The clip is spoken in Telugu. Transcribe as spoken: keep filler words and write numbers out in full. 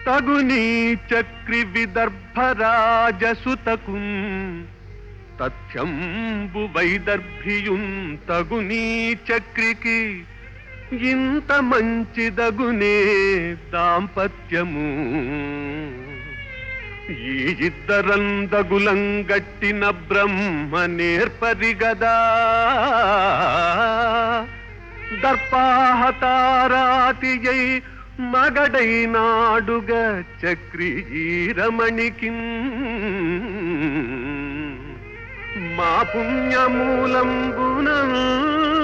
తగునీ చక్రి విదర్భరాజసుతకు తథ్యంబు వైదర్భియున్ తగునీ చక్రికి ఇంత మంచిదగునే దాంపత్యము ఈ ఇద్దరందగులంగట్టిన బ్రహ్మ నేర్పరిగదా దర్పాహతారాతియై మగడైనాడుగ చక్రి రమణికి మా పుణ్యమూలంబున